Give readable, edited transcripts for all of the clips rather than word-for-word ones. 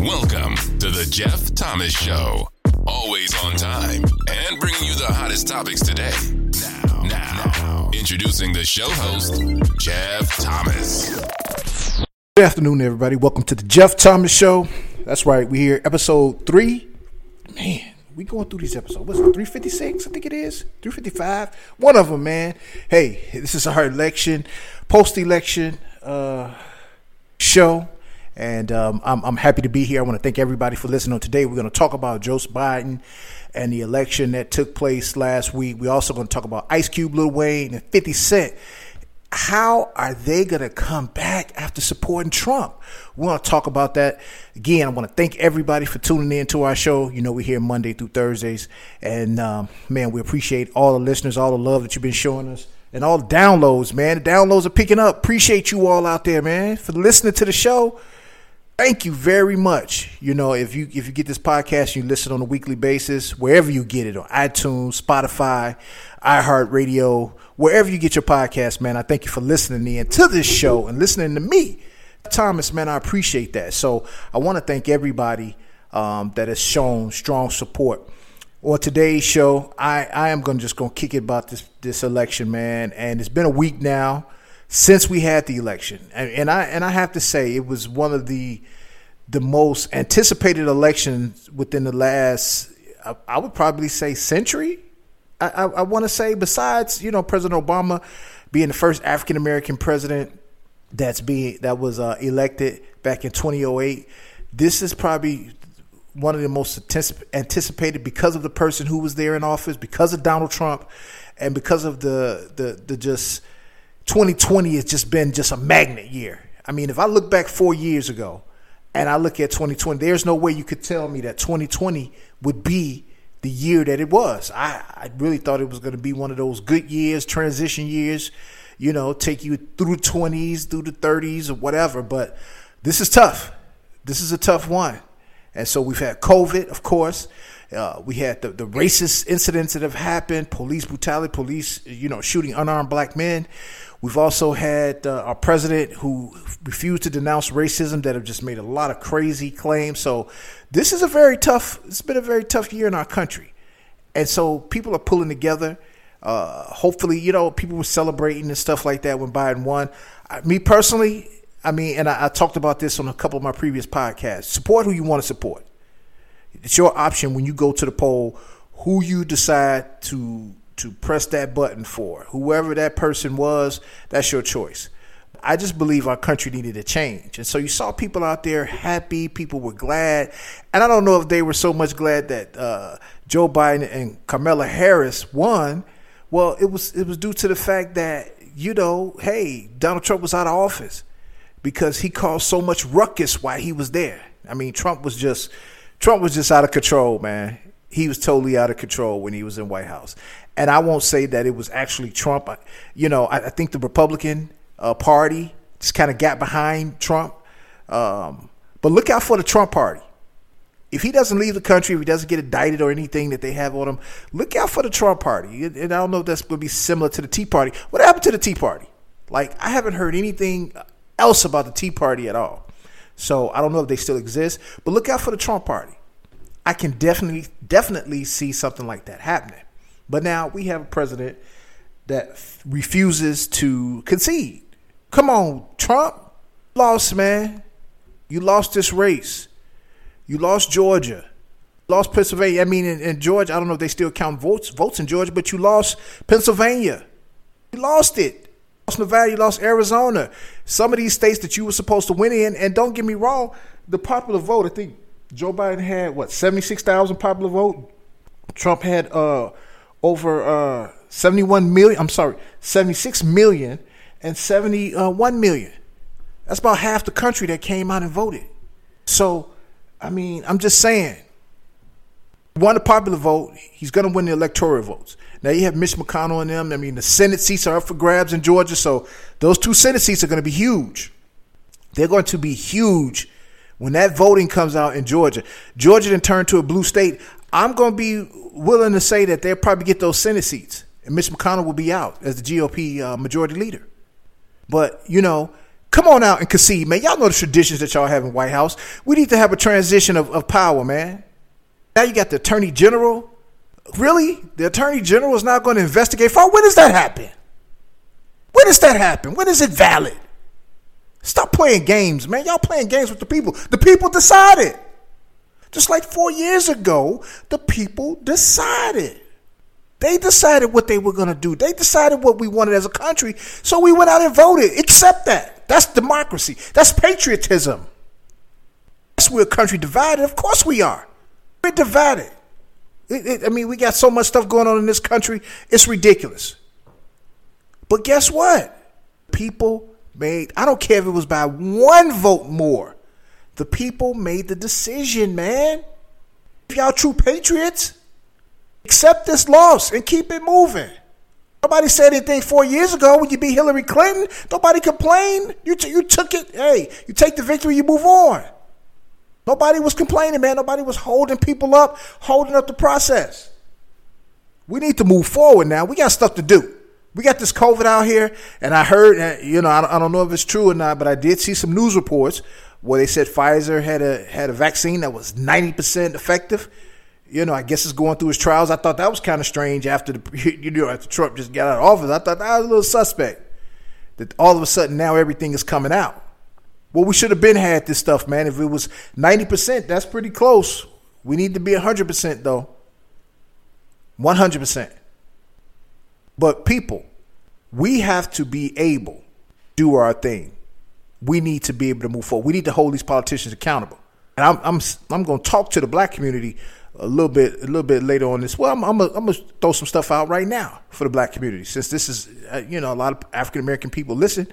Welcome to the Jeff Thomas Show. Always on time and bringing you the hottest topics today. Now, introducing the show host, Jeff Thomas. Good afternoon, everybody. Welcome to the Jeff Thomas Show. That's right. We're here, episode 3. Man, we going through these episodes. What's it, 356? I think it is. 355. One of them, man. Hey, this is our election, post-election show. And I'm happy to be here. I want to thank everybody for listening. Today, we're going to talk about Joe Biden and the election that took place last week. We're also going to talk about Ice Cube, Lil Wayne, and 50 Cent. How are they going to come back after supporting Trump? We want to talk about that. Again, I want to thank everybody for tuning in to our show. You know, we're here Monday through Thursdays. And, man, we appreciate all the listeners, all the love that you've been showing us, and all the downloads, man. The downloads are picking up. Appreciate you all out there, man, for listening to the show. Thank you very much. You know, if you get this podcast, you listen on a weekly basis, wherever you get it, on iTunes, Spotify, iHeartRadio, wherever you get your podcast, man, I thank you for listening in to this show and listening to me. Thomas, man, I appreciate that. So I want to thank everybody that has shown strong support. On today's show, I am going to kick it about this election, man, and it's been a week now since we had the election, and I have to say it was one of the most anticipated elections within the last, I would probably say, century. I want to say, besides, you know, President Obama being the first African American president that was elected back in 2008. This is probably one of the most anticipated because of the person who was there in office, because of Donald Trump, and because of the just 2020 has just been just a magnet year. I mean, if I look back 4 years ago and I look at 2020, there's no way you could tell me that 2020 would be the year that it was. I really thought it was going to be one of those good years, transition years, you know, take you through the 20s, through the 30s or whatever. But this is tough. This is a tough one. And so we've had COVID, of course. We had the racist incidents that have happened, police brutality, police, you know, shooting unarmed black men. We've also had our president who refused to denounce racism that have just made a lot of crazy claims. So this is it's been a very tough year in our country. And so people are pulling together. Hopefully, you know, people were celebrating and stuff like that when Biden won. Me personally, I mean, and I talked about this on a couple of my previous podcasts. Support who you want to support. It's your option when you go to the poll, who you decide to press that button for. Whoever that person was, that's your choice. I just believe our country needed a change. And so you saw people out there happy, people were glad. And I don't know if they were so much glad that Joe Biden and Kamala Harris won. Well, it was due to the fact that, you know, hey, Donald Trump was out of office because he caused so much ruckus while he was there. I mean, Trump was just out of control, man. He was totally out of control when he was in White House. And I won't say that it was actually Trump. You know, I think the Republican Party just kind of got behind Trump. But look out for the Trump Party. If he doesn't leave the country, if he doesn't get indicted or anything that they have on him, look out for the Trump Party. And I don't know if that's going to be similar to the Tea Party. What happened to the Tea Party? Like, I haven't heard anything else about the Tea Party at all. So I don't know if they still exist. But look out for the Trump Party. I can definitely see something like that happening. But now we have a president that refuses to concede. Come on, Trump. Lost, man. You lost this race. You lost Georgia. Lost Pennsylvania. I mean, in Georgia, I don't know if they still count votes in Georgia, but you lost Pennsylvania. You lost it. You lost Nevada. You lost Arizona. Some of these states that you were supposed to win in. And don't get me wrong, the popular vote, I think Joe Biden had, 76,000 popular vote? Trump had over 76 million and 71 million. That's about half the country that came out and voted. So, I mean, I'm just saying, won the popular vote, he's going to win the electoral votes. Now, you have Mitch McConnell and them. I mean, the Senate seats are up for grabs in Georgia, so those 2 Senate seats are going to be huge. They're going to be huge when that voting comes out in Georgia. Georgia then turned to a blue state. I'm going to be willing to say that they'll probably get those Senate seats, and Mitch McConnell will be out as the GOP majority leader. But, you know, Come on out and concede, man. Y'all know the traditions that y'all have in White House. We need to have a transition of power, man. Now you got the Attorney General. Really? The Attorney General is not going to investigate fraud? When does that happen? When does that happen? When is it valid? Stop playing games, man. Y'all playing games with the people. The people decided. Just like 4 years ago, the people decided. They decided what they were going to do. They decided what we wanted as a country. So we went out and voted. Accept that. That's democracy. That's patriotism. Yes, we're a country divided. Of course we are. We're divided. We got so much stuff going on in this country. It's ridiculous. But guess what? People made, I don't care if it was by one vote more. The people made the decision, man. If y'all true patriots, accept this loss and keep it moving. Nobody said anything 4 years ago when you beat Hillary Clinton. Nobody complained. You took it. Hey, you take the victory, you move on. Nobody was complaining, man. Nobody was holding people up, holding up the process. We need to move forward now. We got stuff to do. We got this COVID out here, and I heard, I don't know if it's true or not, but I did see some news reports where they said Pfizer had a vaccine that was 90% effective. I guess it's going through its trials. I thought that was kind of strange after after Trump just got out of office. I thought that was a little suspect that all of a sudden now everything is coming out. Well, we should have been had this stuff, man. If it was 90%, that's pretty close. We need to be 100% though. 100%. But people, we have to be able to do our thing. We need to be able to move forward. We need to hold these politicians accountable. And I'm going to talk to the black community a little bit later on this. Well, I'm gonna throw some stuff out right now for the black community, since this is a lot of African American people listen.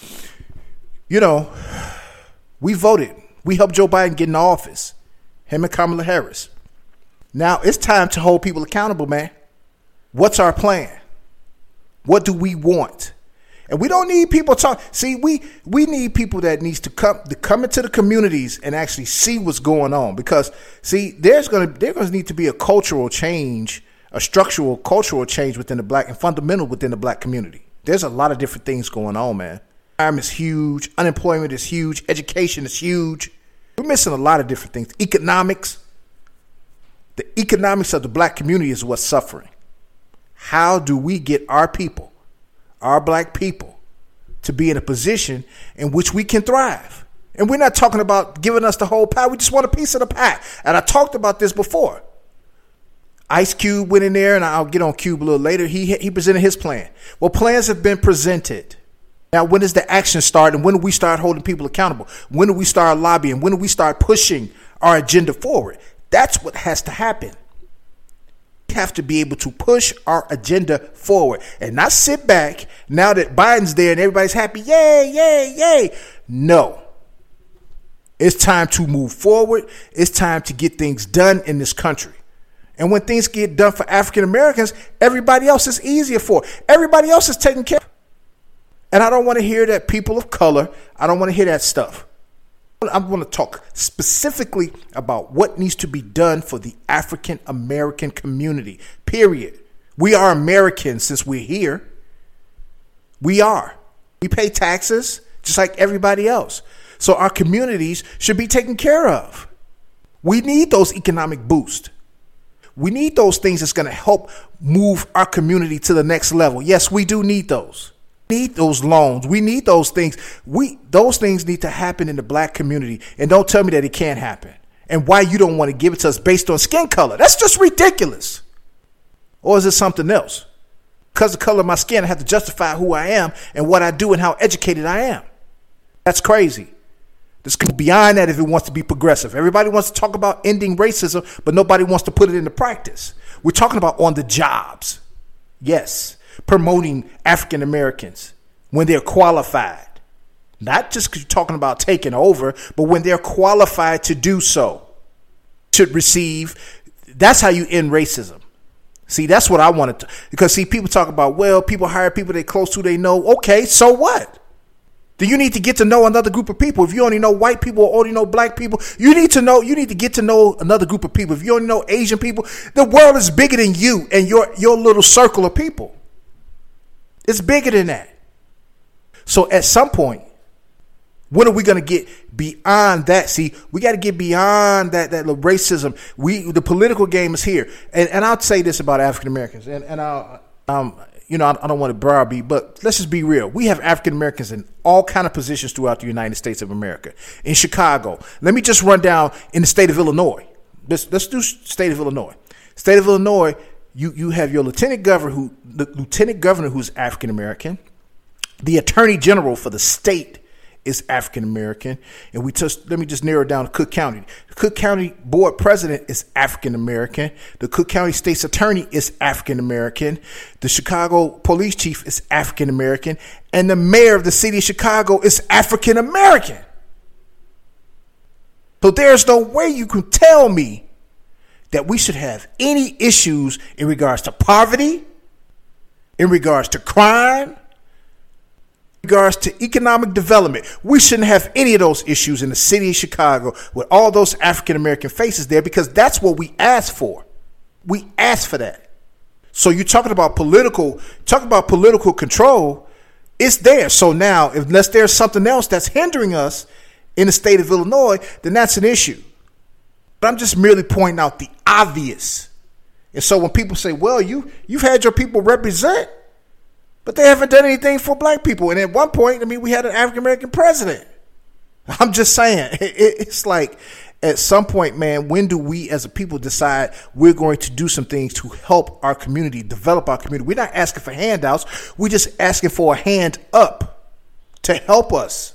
We voted. We helped Joe Biden get in office. Him and Kamala Harris. Now it's time to hold people accountable, man. What's our plan? What do we want? And we don't need people talk. See, we need people that needs to come into the communities and actually see what's going on. Because see, there's gonna need to be a cultural change, a structural cultural change within the black and fundamental within the black community. There's a lot of different things going on, man. Crime is huge. Unemployment is huge. Education is huge. We're missing a lot of different things. Economics. The economics of the black community is what's suffering. How do we get our people, our black people, to be in a position in which we can thrive? And we're not talking about giving us the whole pie. We just want a piece of the pie. And I talked about this before. Ice Cube went in there, and I'll get on Cube a little later. He presented his plan. Well, plans have been presented. Now, when does the action start, and when do we start holding people accountable? When do we start lobbying? When do we start pushing our agenda forward? That's what has to happen. We have to be able to push our agenda forward and not sit back now that Biden's there and everybody's happy. Yay, yay, yay. No. It's time to move forward. It's time to get things done in this country. And when things get done for African Americans, everybody else is easier for. Everybody else is taken care of. And I don't want to hear that people of color. I don't want to hear that stuff. I want to talk specifically about what needs to be done for the African American community, period. We are Americans since we're here. We are. We pay taxes just like everybody else. So our communities should be taken care of. We need those economic boosts. We need those things that's going to help move our community to the next level. Yes, we do need those. Need those loans. We need those things. Those things need to happen in the black community. And don't tell me that it can't happen. And why you don't want to give it to us based on skin color. That's just ridiculous. Or is it something else? Because of the color of my skin, I have to justify who I am and what I do and how educated I am. That's crazy. This goes beyond that if it wants to be progressive. Everybody wants to talk about ending racism, but nobody wants to put it into practice. We're talking about on the jobs. Yes. Promoting African Americans when they're qualified, not just because you're talking about taking over, but when they're qualified to do so, should receive. That's how you end racism. See, that's what I wanted to, because see, people talk about, well, people hire people they close to, they know. Okay, so what? Do you need to get to know another group of people? If you only know white people or only know black people, you need to get to know another group of people. If you only know Asian people, the world is bigger than you and your little circle of people. It's bigger than that. So at some point, When are we going to get beyond that? See, we got to get beyond that racism. The political game is here. And I'll say this about African Americans, and I don't want to browbeat, but let's just be real. We have African Americans in all kind of positions throughout the United States of America. In Chicago, let me just run down in the state of Illinois. Let's do state of Illinois. State of Illinois, you have your lieutenant governor who's African American. The attorney general for the state is African American, and let me just narrow it down to Cook County. The Cook County board president is African American. The Cook County state's attorney is African American. The Chicago police chief is African American, and the mayor of the city of Chicago is African American. So there's no way you can tell me that we should have any issues in regards to poverty, in regards to crime, in regards to economic development. We shouldn't have any of those issues in the city of Chicago with all those African-American faces there, because that's what we asked for. We asked for that. So you're talking about political control. It's there. So now, unless there's something else that's hindering us in the state of Illinois, then that's an issue. But I'm just merely pointing out the obvious. And so when people say, well, you've had your people represent, but they haven't done anything for black people. And at one point, we had an African-American president. I'm just saying, it's like at some point, man, when do we as a people decide we're going to do some things to help our community, develop our community? We're not asking for handouts. We're just asking for a hand up to help us.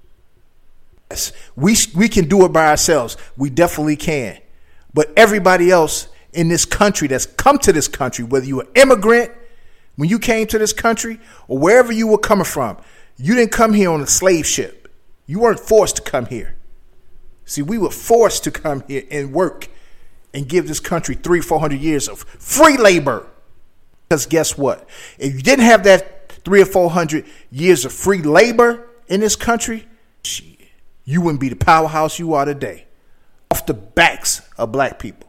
Yes, we can do it by ourselves. We definitely can. But everybody else in this country that's come to this country, whether you're an immigrant, when you came to this country, or wherever you were coming from, you didn't come here on a slave ship. You weren't forced to come here. See, we were forced to come here and work and give this country 300-400 years of free labor. Because guess what? If you didn't have that 300 or 400 years of free labor in this country, you wouldn't be the powerhouse you are today, off the backs of black people.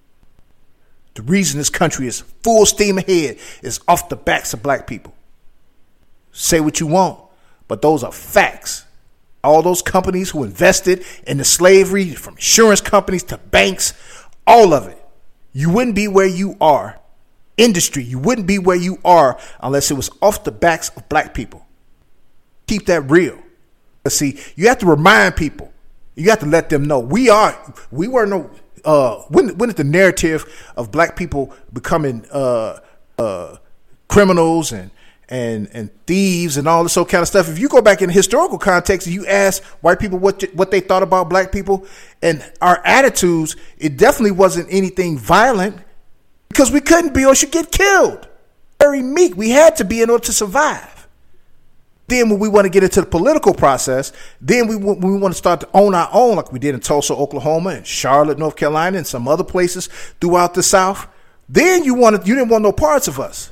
The reason this country is full steam ahead is off the backs of black people. Say what you want, but those are facts. All those companies who invested in the slavery, from insurance companies to banks, all of it. You wouldn't be where you are. Industry, you wouldn't be where you are unless it was off the backs of black people. Keep that real. But see, you have to remind people. You have to let them know we were no. When is the narrative of black people becoming criminals and thieves and all this kind of stuff? If you go back in historical context and you ask white people what they thought about black people and our attitudes, it definitely wasn't anything violent, because we couldn't be or should get killed. Very meek. We had to be in order to survive. Then when we want to get into the political process, then we want to start to own our own, like we did in Tulsa, Oklahoma, and Charlotte, North Carolina, and some other places throughout the South. Then you didn't want no parts of us.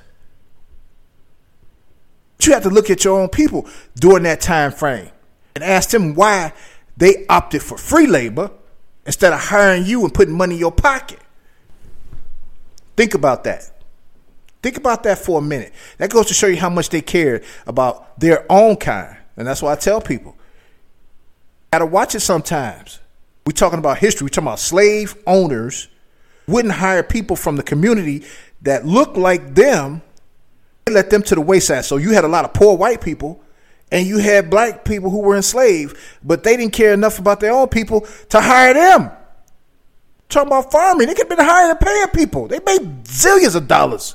But you have to look at your own people during that time frame and ask them why they opted for free labor instead of hiring you and putting money in your pocket. Think about that. Think about that for a minute. That goes to show you how much they cared about their own kind. And that's why I tell people, you got to watch it sometimes. We're talking about history. We're talking about slave owners wouldn't hire people from the community that looked like them and let them to the wayside. So you had a lot of poor white people and you had black people who were enslaved, but they didn't care enough about their own people to hire them. Talking about farming. They could have been hiring and paying people. They made zillions of dollars.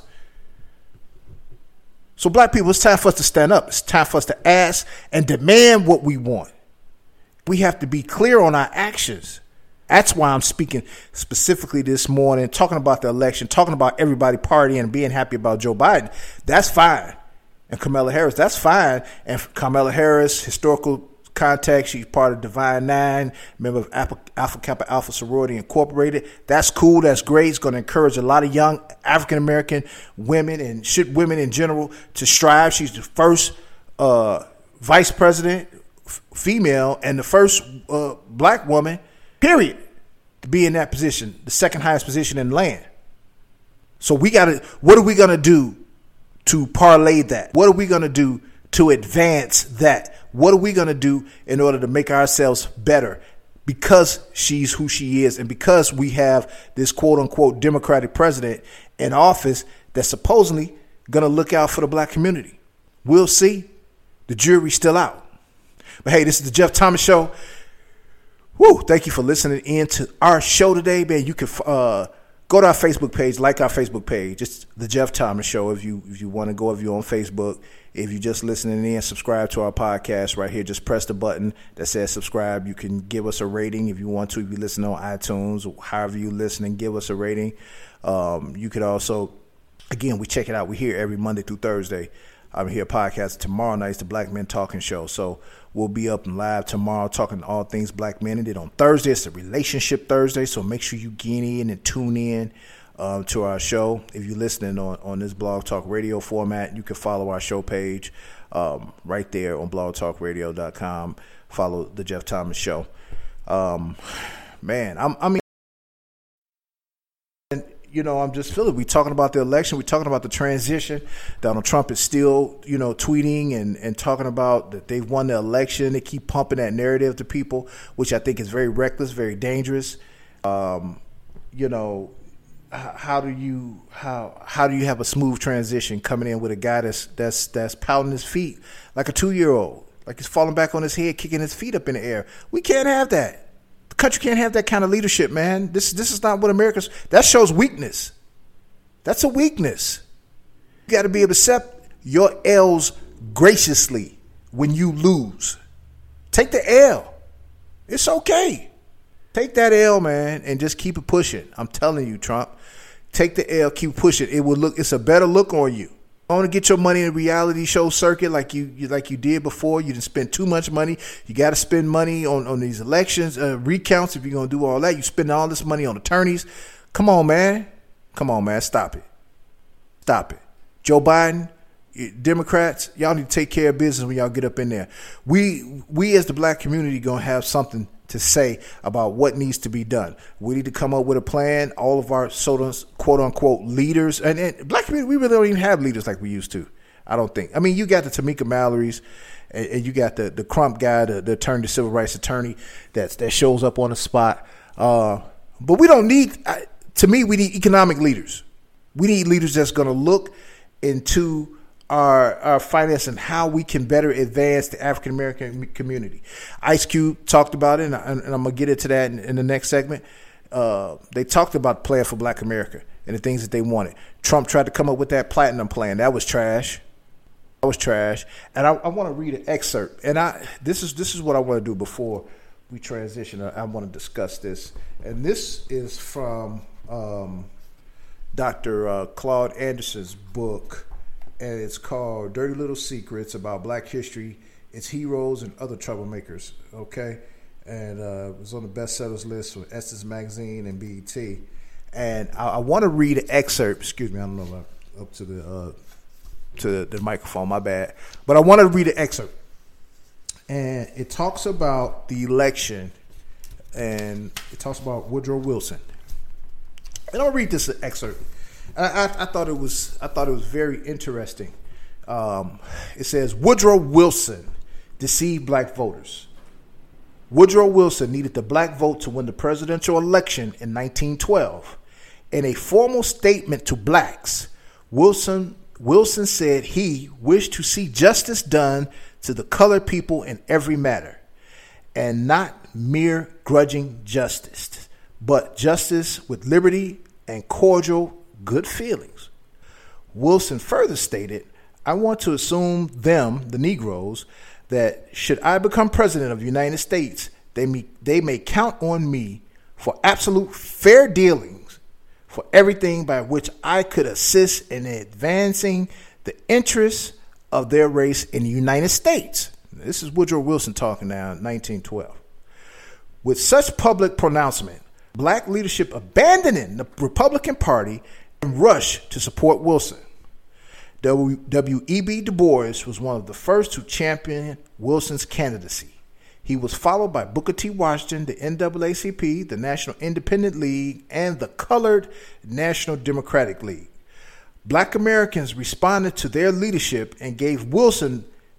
So black people, it's time for us to stand up. It's time for us to ask and demand what we want. We have to be clear on our actions. That's why I'm speaking specifically this morning, talking about the election, talking about everybody partying and being happy about Joe Biden. That's fine. And Kamala Harris, that's fine. And Kamala Harris, historical contact, she's part of Divine Nine, member of Alpha Kappa Alpha Sorority Incorporated. That's cool. That's great. It's going to encourage a lot of young African-American women and women in general to strive. She's the first vice president, female, and the first black woman, period, to be in that position, the second highest position in the land. So what are we going to do to parlay that? What are we going to do to advance that? What are we going to do in order to make ourselves better? Because she's who she is, and because we have this quote-unquote Democratic president in office that's supposedly going to look out for the black community. We'll see. The jury's still out. But hey, this is the Jeff Thomas Show. Woo! Thank you for listening in to our show today, man. You can go to our Facebook page, like our Facebook page. It's the Jeff Thomas Show. If you want to go, if you're on Facebook, if you're just listening in, subscribe to our podcast right here. Just press the button that says subscribe. You can give us a rating if you want to. If you listen on iTunes, or however you listening, give us a rating. You could also, again, we check it out. We're here every Monday through Thursday. I'm here podcasting. Tomorrow night's the Black Men Talking Show. So we'll be up and live tomorrow talking all things black men. And then on Thursday, it's a Relationship Thursday. So make sure you get in and tune in to our show. If you're listening on this Blog Talk Radio format, you can follow our show page right there on blogtalkradio.com. Follow the Jeff Thomas Show. Man, I'm just feeling. We're talking about the election. We're talking about the transition. Donald Trump is still, tweeting and talking about that they've won the election. They keep pumping that narrative to people, which I think is very reckless, very dangerous. How do you have a smooth transition coming in with a guy that's pounding his feet like a 2-year-old, like he's falling back on his head, kicking his feet up in the air? We can't have that. The country can't have that kind of leadership, man. This is not what America's. That shows weakness. That's a weakness. You got to be able to accept your L's graciously when you lose. Take the L. It's okay. Take that L, man, and just keep it pushing. I'm telling you, Trump. Take the L, keep pushing. It's a better look on you. I want to get your money in the reality show circuit like you did before. You didn't spend too much money. You got to spend money on these elections, recounts. If you're going to do all that, you spend all this money on attorneys. Come on, man. Stop it. Joe Biden, Democrats, y'all need to take care of business when y'all get up in there. We as the black community going to have something to say about what needs to be done. We need to come up with a plan. All of our quote unquote leaders and black community, we really don't even have leaders like we used to. I don't think. I mean, you got the Tamika Mallory's and you got the Crump guy, the attorney, the civil rights attorney that shows up on the spot. But we don't need. To me, we need economic leaders. We need leaders that's going to look into our finance and how we can better advance the African American community. Ice Cube talked about it, and I'm going to get into that in the next segment. They talked about Plan for Black America and the things that they wanted. Trump tried to come up with that platinum plan. That was trash. And I want to read an excerpt. And this is what I want to do before we transition. I want to discuss this. And this is from Dr. Claude Anderson's book. And it's called Dirty Little Secrets About Black History, Its Heroes, and Other Troublemakers. Okay? And it was on the bestsellers list for Essence Magazine and BET. And I want to read an excerpt. Excuse me, I don't know if I'm up to the microphone, my bad. But I want to read an excerpt. And it talks about the election, and it talks about Woodrow Wilson. And I'll read this excerpt. I thought it was very interesting. It says Woodrow Wilson deceived black voters. Woodrow Wilson needed the black vote to win the presidential election in 1912. In a formal statement to blacks, Wilson said he wished to see justice done to the colored people in every matter, and not mere grudging justice, but justice with liberty and cordial good feelings. Wilson further stated, I want to assume them, the Negroes, that should I become president of the United States, they may count on me for absolute fair dealings for everything by which I could assist in advancing the interests of their race in the United States. This is Woodrow Wilson talking now in 1912. With such public pronouncement, black leadership abandoning the Republican Party and rushed to support Wilson. W.E.B. Du Bois was one of the first to champion Wilson's candidacy. He was followed by Booker T. Washington, the NAACP, the National Independent League, and the Colored National Democratic League. Black Americans responded to their leadership and gave Wilson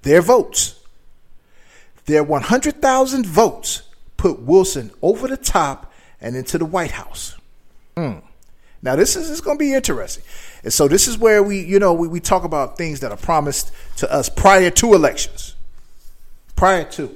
their votes. Their 100,000 votes put Wilson over the top and into the White House. Now, this is going to be interesting. And so this is where we talk about things that are promised to us prior to elections. Prior to.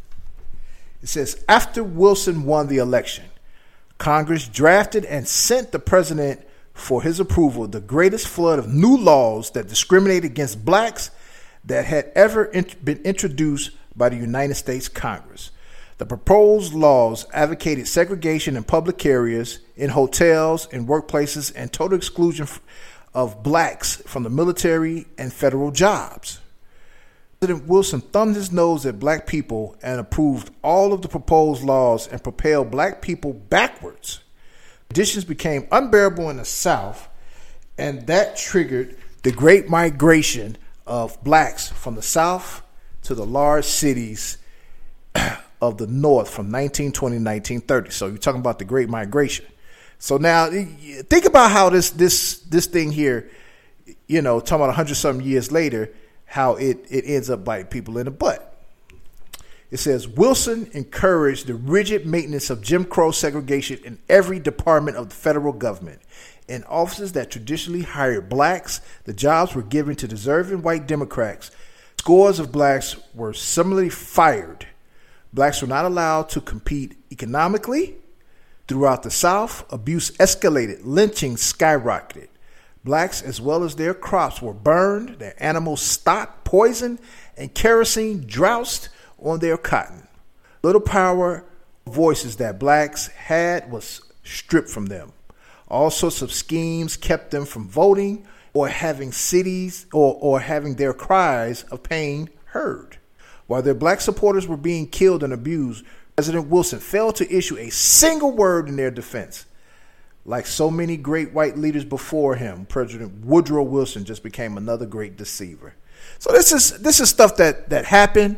It says, after Wilson won the election, Congress drafted and sent the president for his approval the greatest flood of new laws that discriminate against blacks that had ever been introduced by the United States Congress. The proposed laws advocated segregation in public areas, in hotels, in workplaces, and total exclusion of blacks from the military and federal jobs. President Wilson thumbed his nose at black people and approved all of the proposed laws and propelled black people backwards. Conditions became unbearable in the South, and that triggered the great migration of blacks from the South to the large cities of the North from 1920 to 1930. So you're talking about the Great Migration. So now think about how this thing here, talking about 100-something years later, how it ends up biting people in the butt. It says, Wilson encouraged the rigid maintenance of Jim Crow segregation in every department of the federal government. In offices that traditionally hired blacks, the jobs were given to deserving white Democrats. Scores of blacks were similarly fired. Blacks were not allowed to compete economically. Throughout the South, abuse escalated. Lynching skyrocketed. Blacks, as well as their crops, were burned, their animals stock poisoned, and kerosene doused on their cotton. Little power voices that blacks had was stripped from them. All sorts of schemes kept them from voting or having cities or having their cries of pain heard. While their black supporters were being killed and abused, President Wilson failed to issue a single word in their defense. Like so many great white leaders before him, President Woodrow Wilson just became another great deceiver. So this is stuff that happened.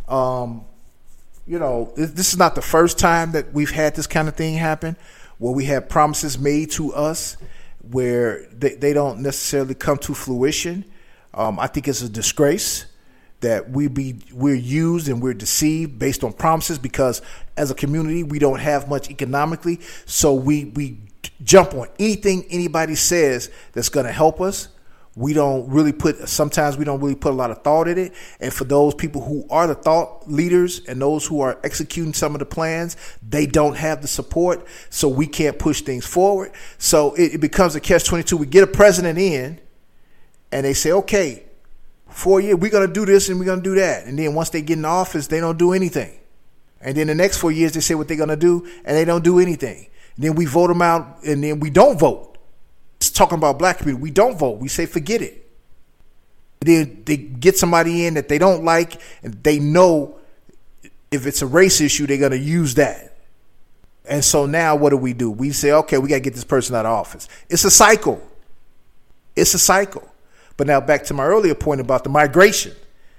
This is not the first time that we've had this kind of thing happen, where we have promises made to us where they don't necessarily come to fruition. I think it's a disgrace that we're used and we're deceived based on promises, because as a community we don't have much economically, so we jump on anything anybody says that's going to help us. Sometimes we don't really put a lot of thought in it. And for those people who are the thought leaders and those who are executing some of the plans, they don't have the support, so we can't push things forward. So it becomes a catch-22. We get a president in and they say, okay, 4 years, we're going to do this and we're going to do that. And then once they get in office, they don't do anything. And then the next 4 years, they say what they're going to do and they don't do anything. And then we vote them out and then we don't vote. It's talking about black people. We don't vote. We say, forget it. And then they get somebody in that they don't like, and they know if it's a race issue, they're going to use that. And so now what do? We say, okay, we got to get this person out of office. It's a cycle. It's a cycle. But now back to my earlier point about the migration.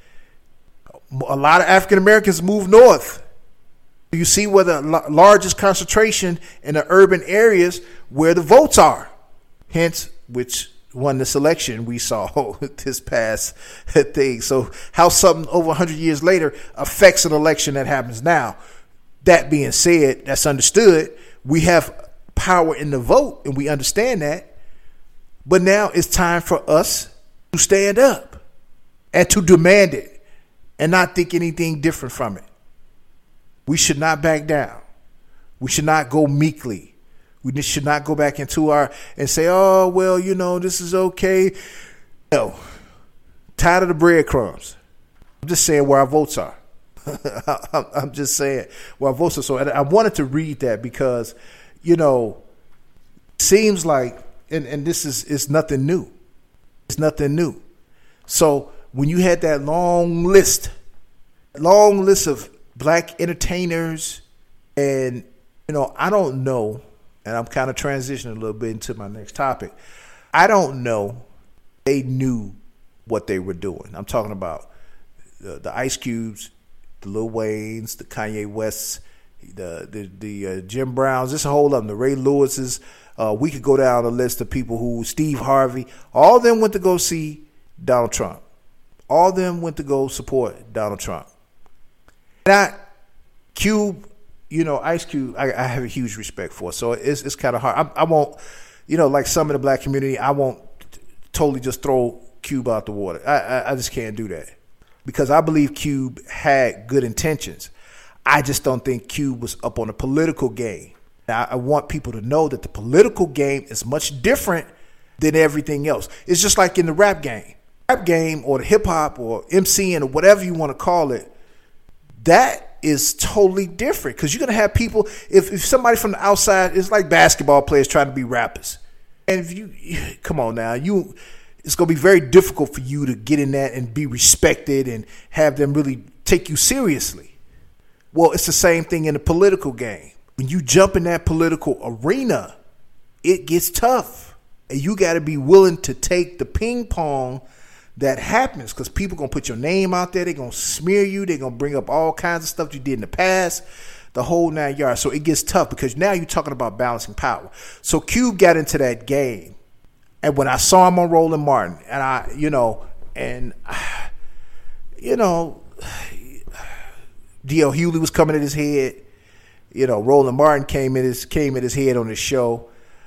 A lot of African Americans move north. You see where the largest concentration in the urban areas where the votes are. Hence, which won this election we saw this past thing. So how something over 100 years later affects an election that happens now. That being said, that's understood. We have power in the vote and we understand that. But now it's time for us to stand up and to demand it and not think anything different from it. We should not back down. We should not go meekly. We should not go back into and say, oh, well, this is okay. No. Tired of the breadcrumbs. I'm just saying where our votes are. I'm just saying where our votes are. So I wanted to read that because, it seems like, and this is nothing new. It's nothing new. So when you had that long list of black entertainers, and, I don't know, and I'm kind of transitioning a little bit into my next topic. I don't know they knew what they were doing. I'm talking about the Ice Cubes, the Lil Waynes, the Kanye Wests, the Jim Browns, just a whole of them, the Ray Lewises. We could go down a list of people Steve Harvey, all of them went to go see Donald Trump. All of them went to go support Donald Trump. And Cube, Ice Cube, I have a huge respect for. So it's kind of hard. I won't, like some in the black community, I won't totally just throw Cube out the water. I just can't do that. Because I believe Cube had good intentions. I just don't think Cube was up on the political game. Now, I want people to know that the political game is much different than everything else. It's just like in the rap game. Rap game or the hip hop or MCing or whatever you want to call it, that is totally different. Because you're going to have people, if somebody from the outside, it's like basketball players trying to be rappers. And if you, come on now, it's going to be very difficult for you to get in that and be respected and have them really take you seriously. Well, it's the same thing in the political game. When you jump in that political arena, it gets tough. And you got to be willing to take the ping pong that happens, because people going to put your name out there. They're going to smear you. They're going to bring up all kinds of stuff you did in the past, the whole 9 yards. So it gets tough because now you're talking about balancing power. So Cube got into that game. And when I saw him on Roland Martin, and D.L. Hughley was coming at his head. Roland Martin came at his head on his show.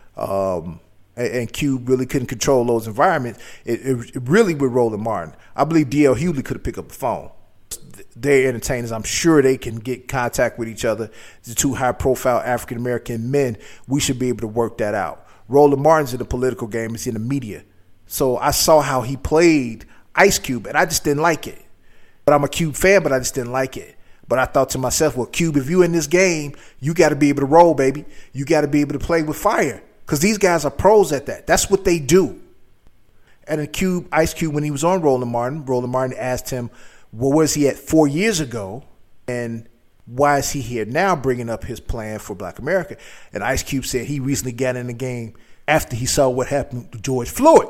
And Cube really couldn't control those environments. It really with Roland Martin. I believe D.L. Hughley could have picked up the phone. They're entertainers. I'm sure they can get contact with each other. The two high-profile African-American men, we should be able to work that out. Roland Martin's in the political game. He's in the media. So I saw how he played Ice Cube, and I just didn't like it. But I'm a Cube fan, but I just didn't like it. But I thought to myself, well, Cube, if you're in this game, you got to be able to roll, baby. You got to be able to play with fire, because these guys are pros at that. That's what they do. And in Ice Cube, when he was on Roland Martin asked him, well, where's he at 4 years ago? And why is he here now bringing up his plan for Black America? And Ice Cube said he recently got in the game after he saw what happened to George Floyd.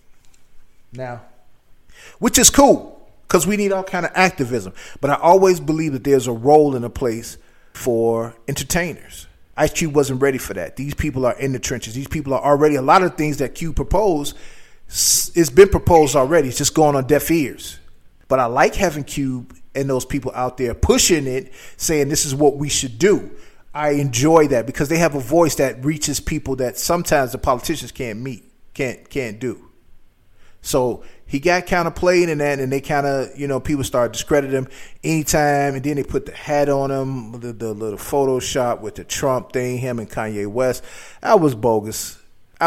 Now, which is cool, because we need all kind of activism. But I always believe that there's a role and a place for entertainers. Ice Cube wasn't ready for that. These people are in the trenches. These people are already, a lot of things that Cube proposed, it's been proposed already. It's just going on deaf ears. But I like having Cube and those people out there pushing it, saying this is what we should do. I enjoy that because they have a voice that reaches people that sometimes the politicians can't do. So he got kind of played in that, and they kind of, people started discrediting him anytime, and then they put the hat on him, the little Photoshop with the Trump thing, him and Kanye West. That was bogus.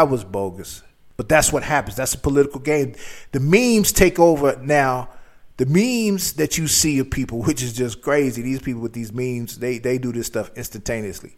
But that's what happens. That's a political game. The memes take over now. The memes that you see of people, which is just crazy. These people with these memes, they do this stuff instantaneously.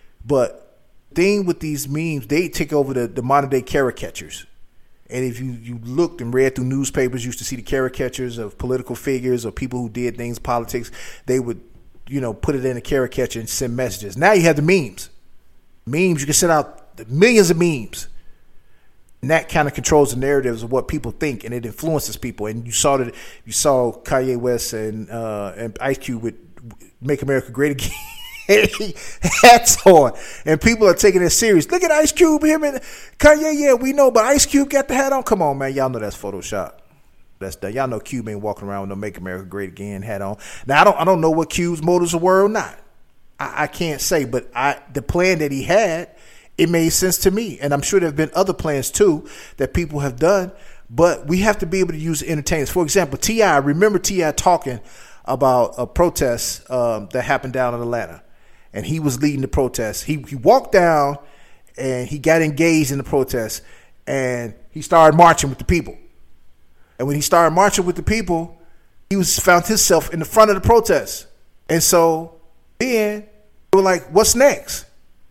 But the thing with these memes, they take over the modern day caricatures. And if you looked and read through newspapers, you used to see the caricatures of political figures or people who did things, politics. They would, put it in a caricature and send messages. Now you have the memes. Memes, you can send out millions of memes. And that kind of controls the narratives of what people think, and it influences people. And you saw Kanye West and Ice Cube with "Make America Great Again" hats on, and people are taking it serious. Look at Ice Cube, him and Kanye. Yeah, we know, but Ice Cube got the hat on. Come on, man, y'all know that's Photoshop. That's done. Y'all know Cube ain't walking around with no "Make America Great Again" hat on. Now I don't know what Cube's motives were or not. I can't say, but the plan that he had, it made sense to me. And I'm sure there have been other plans too that people have done, but we have to be able to use entertainers. For example, T.I., remember T.I. talking about a protest that happened down in Atlanta, and he was leading the protest. He walked down and he got engaged in the protest, and he started marching with the people. And when he started marching with the people, he found himself in the front of the protest. And so then they were like, what's next?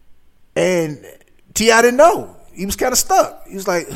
And T.I. didn't know. He was kind of stuck. He was like,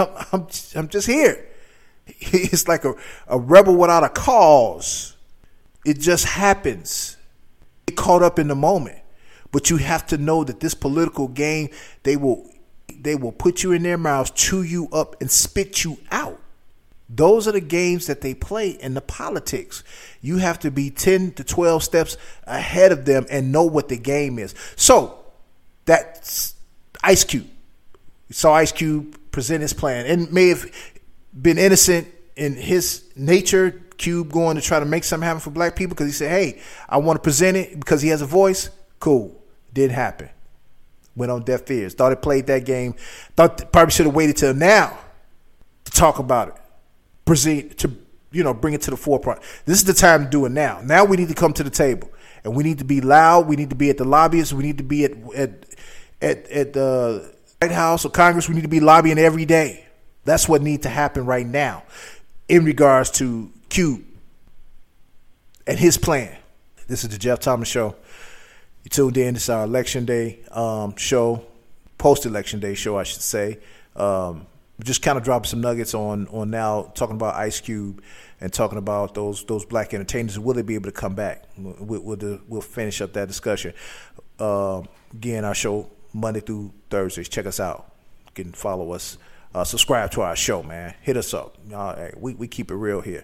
I'm just here. It's like a rebel without a cause. It just happens. Get caught up in the moment. But you have to know that this political game, they will put you in their mouths, chew you up, and spit you out. Those are the games that they play in the politics. You have to be 10 to 12 steps ahead of them and know what the game is. So that's Ice Cube. We saw Ice Cube present his plan, and may have been innocent in his nature, Cube going to try to make something happen for black people because he said, hey, I want to present it because he has a voice. Cool. Didn't happen. Went on deaf ears. Thought it played that game. Thought probably should have waited till now to talk about it. Present to, bring it to the forefront. This is the time to do it now. Now we need to come to the table. And we need to be loud. We need to be at the lobbyists. We need to be at the White House or Congress. We need to be lobbying every day. That's what needs to happen right now in regards to Cube and his plan. This is the Jeff Thomas Show. You tuned in. This is our Election Day show, post-Election Day show, I should say. Just kind of dropping some nuggets on now, talking about Ice Cube and talking about those black entertainers. Will they be able to come back? We'll finish up that discussion. Again, our show Monday through Thursdays. Check us out. You can follow us. Subscribe to our show, man. Hit us up. Hey, we keep it real here.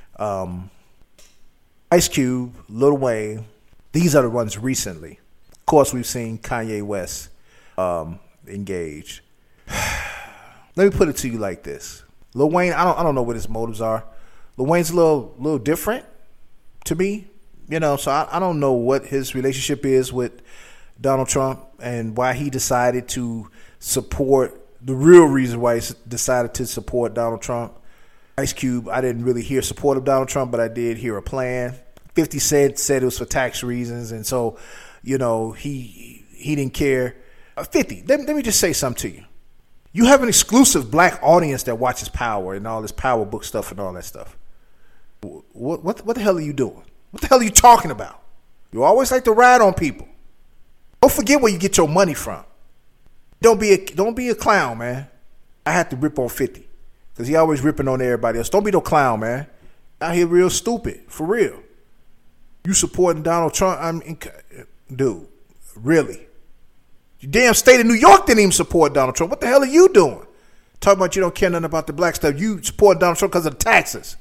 Ice Cube, Lil Wayne, these are the ones recently. Of course, we've seen Kanye West engaged. Let me put it to you like this. Lil Wayne, I don't know what his motives are. Lil Wayne's a little different to me, so I don't know what his relationship is with Donald Trump and why he decided to support, the real reason why he decided to support Donald Trump. Ice Cube, I didn't really hear support of Donald Trump, but I did hear a plan. 50 Cent said it was for tax reasons, and so, he didn't care. 50, let me just say something to you. You have an exclusive black audience that watches Power and all this Power book stuff and all that stuff. What the hell are you doing? What the hell are you talking about? You always like to ride on people. Don't forget where you get your money from. Don't be a clown, man. I had to rip on 50 because he always ripping on everybody else. Don't be no clown, man. Out here real stupid, for real. You supporting Donald Trump? Dude, really? Your damn state of New York didn't even support Donald Trump. What the hell are you doing? Talking about you don't care nothing about the black stuff. You support Donald Trump because of the taxes.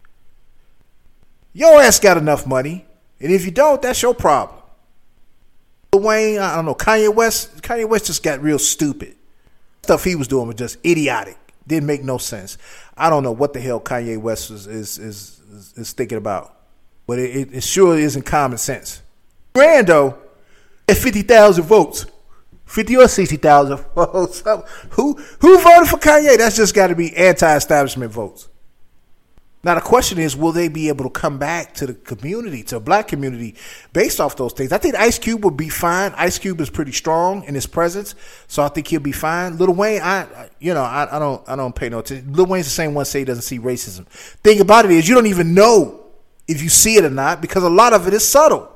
Your ass got enough money. And if you don't, that's your problem. Lil Wayne, I don't know, Kanye West just got real stupid. Stuff he was doing was just idiotic. Didn't make no sense. I don't know what the hell Kanye West is thinking about. But it sure isn't common sense. Brando at 50,000 votes. 50 or 60,000 votes. Who voted for Kanye? That's just got to be anti-establishment votes. Now, the question is, will they be able to come back to the community, to a black community, based off those things? I think Ice Cube will be fine. Ice Cube is pretty strong in his presence, so I think he'll be fine. Lil Wayne, I don't pay no attention. Lil Wayne's the same one say he doesn't see racism. Thing about it is, you don't even know if you see it or not because a lot of it is subtle.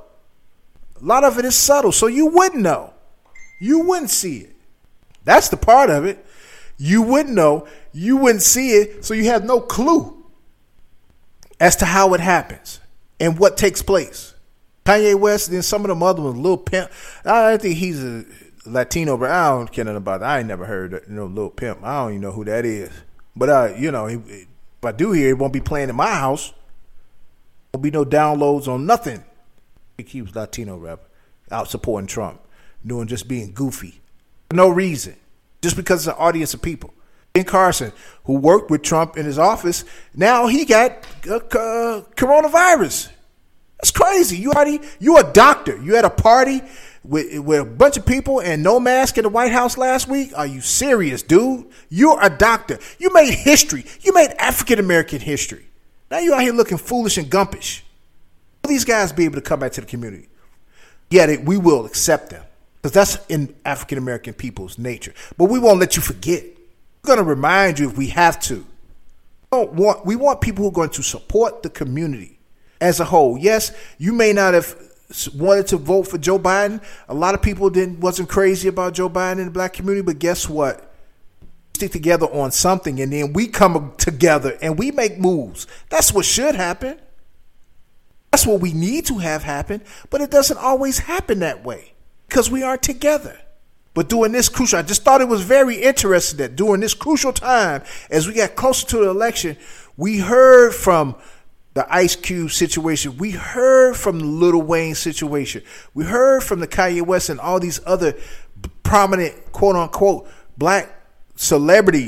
So you wouldn't know. You wouldn't see it. That's the part of it. You wouldn't know. You wouldn't see it, so you have no clue as to how it happens and what takes place. Kanye West and some of them other ones, Lil Pimp. I think he's a Latino, but I don't care nothing about that. I ain't never heard Lil Pimp. I don't even know who that is. But, if I do hear it, won't be playing in my house. Won't be no downloads on nothing. I think he was Latino rapper out supporting Trump. Doing just being goofy. For no reason. Just because it's an audience of people. Ben Carson, who worked with Trump in his office, now he got coronavirus. That's crazy. You a doctor. You had a party with a bunch of people and no mask in the White House last week? Are you serious, dude? You're a doctor. You made history. You made African-American history. Now you out here looking foolish and gumpish. Will these guys be able to come back to the community? Yeah, we will accept them. Because that's in African-American people's nature. But we won't let you forget. We're going to remind you if we have to. We want people who are going to support the community as a whole. Yes, you may not have wanted to vote for Joe Biden. A lot of people wasn't crazy about Joe Biden in the black community. But guess what? Stick together on something and then we come together and we make moves. That's what should happen. That's what we need to have happen. But it doesn't always happen that way. Because we aren't together. But during this crucial, I just thought it was very interesting that during this crucial time, as we got closer to the election, we heard from the Ice Cube situation. We heard from the Lil Wayne situation. We heard from the Kanye West and all these other prominent, quote unquote, black celebrities.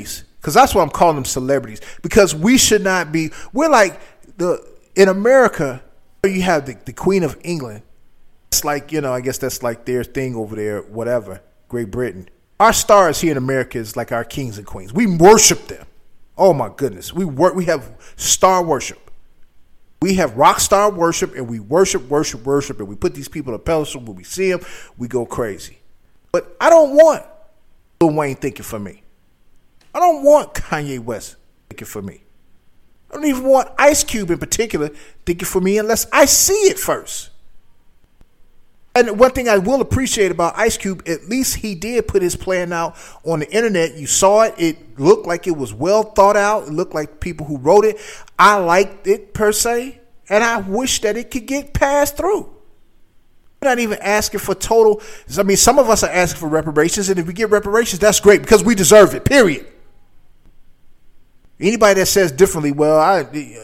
because that's why I'm calling them celebrities, because we should not be. We're like in America, you have the Queen of England. It's like, I guess that's like their thing over there, whatever, Great Britain. Our stars here in America is like our kings and queens. We worship them. Oh my goodness. We have star worship. We have rock star worship, and we worship, and we put these people on a pedestal. When we see them, we go crazy. But I don't want Lil Wayne thinking for me. I don't want Kanye West thinking for me. I don't even want Ice Cube in particular thinking for me unless I see it first. And one thing I will appreciate about Ice Cube, at least he did put his plan out on the internet. You saw it. It looked like it was well thought out. It looked like people who wrote it. I liked it per se, and I wish that it could get passed through. We're not even asking for total. I mean, some of us are asking for reparations, and if we get reparations, that's great because we deserve it, period. Anybody that says differently, well, I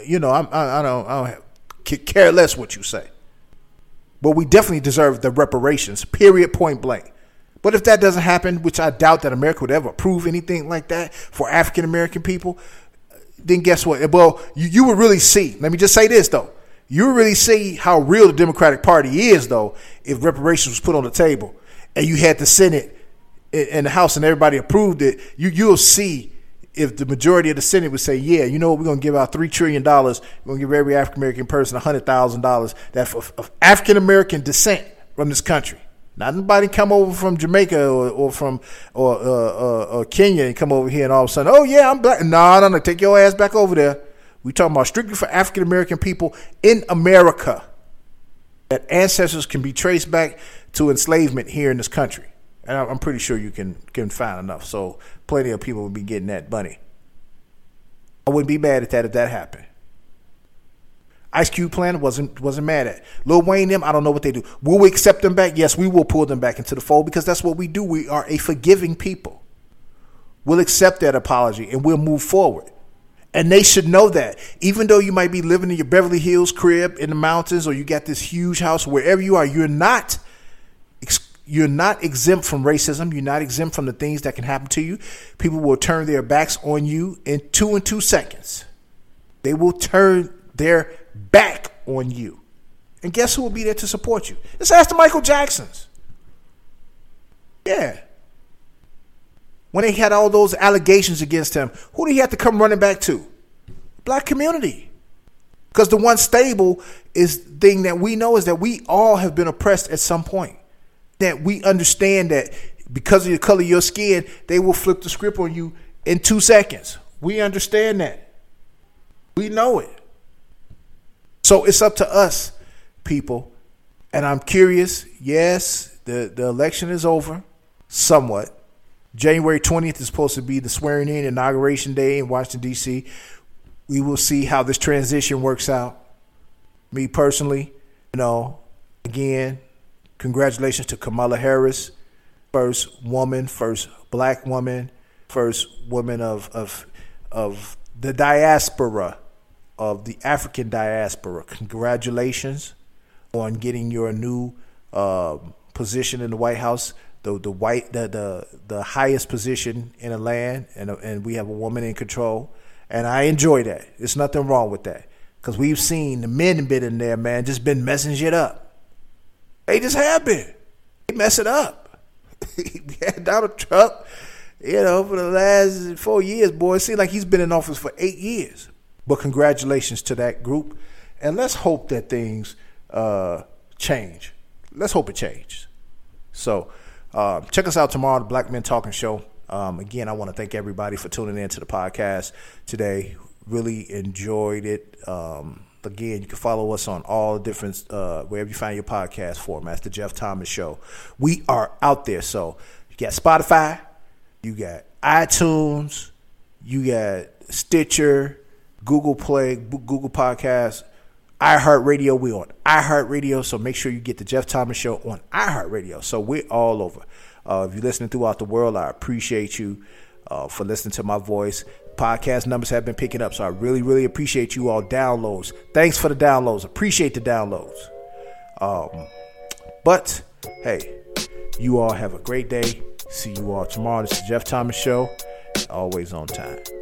don't care less what you say. But we definitely deserve the reparations, period, point blank. But if that doesn't happen, which I doubt that America would ever approve anything like that for African-American people, then guess what? Well, you would really see. Let me just say this, though. You would really see how real the Democratic Party is, though, if reparations was put on the table and you had the Senate and the House and everybody approved it. You'll see if the majority of the Senate would say, yeah, you know what, we're going to give out $3 trillion. We're going to give every African-American person $100,000 that of African-American descent from this country. Not nobody come over from Jamaica or from Kenya and come over here and all of a sudden, oh, yeah, I'm black. No, take your ass back over there. We're talking about strictly for African-American people in America that ancestors can be traced back to enslavement here in this country. And I'm pretty sure you can find enough. So plenty of people would be getting that money. I wouldn't be mad at that if that happened. Ice Cube plan wasn't mad at. Lil Wayne them, I don't know what they do. Will we accept them back? Yes, we will pull them back into the fold because that's what we do. We are a forgiving people. We'll accept that apology and we'll move forward. And they should know that. Even though you might be living in your Beverly Hills crib in the mountains or you got this huge house, wherever you are, you're not exempt from racism. You're not exempt from the things that can happen to you. People will turn their backs on you in 2 seconds. They will turn their back on you. And guess who will be there to support you? Let's ask the Michael Jacksons. Yeah. When they had all those allegations against him, who did he have to come running back to? Black community. Because the one stable thing that we know is that we all have been oppressed at some point. That we understand that because of the color of your skin, they will flip the script on you in 2 seconds. We understand that. We know it. So it's up to us, people. And I'm curious. Yes, the election is over somewhat. January 20th is supposed to be the swearing in inauguration day in Washington, D.C. We will see how this transition works out. Me personally, again, congratulations to Kamala Harris, first black woman, first woman of the diaspora, of the African diaspora. Congratulations on getting your new position in the White House, the highest position in the land, and we have a woman in control, and I enjoy that. There's nothing wrong with that because we've seen the men been in there, man, just been messing shit up. They just have been. They mess it up. We had Donald Trump, for the last 4 years, boy. It seems like he's been in office for 8 years. But congratulations to that group. And let's hope that things change. Let's hope it changes. So check us out tomorrow, the Black Men Talking Show. Again, I want to thank everybody for tuning in to the podcast today. Really enjoyed it. Again, you can follow us on all different, wherever you find your podcast formats, The Jeff Thomas Show. We are out there. So you got Spotify, you got iTunes, you got Stitcher, Google Play, Google Podcasts, iHeartRadio. We're on iHeartRadio, so make sure you get The Jeff Thomas Show on iHeartRadio. So we're all over. If you're listening throughout the world, I appreciate you for listening to my voice. Podcast numbers have been picking up, so I really, really appreciate you all downloads. Thanks for the downloads. Appreciate the downloads. But, hey, you all have a great day. See you all tomorrow. This is the Jeff Thomas Show. Always on time.